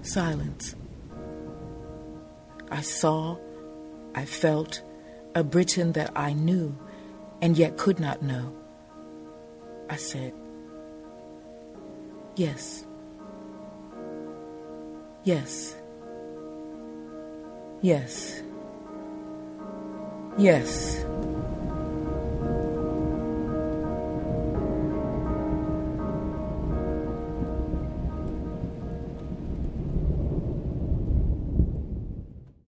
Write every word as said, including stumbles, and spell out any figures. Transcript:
Silence. I saw, I felt, a Britain that I knew and yet could not know. I said, yes. Yes. Yes. Yes.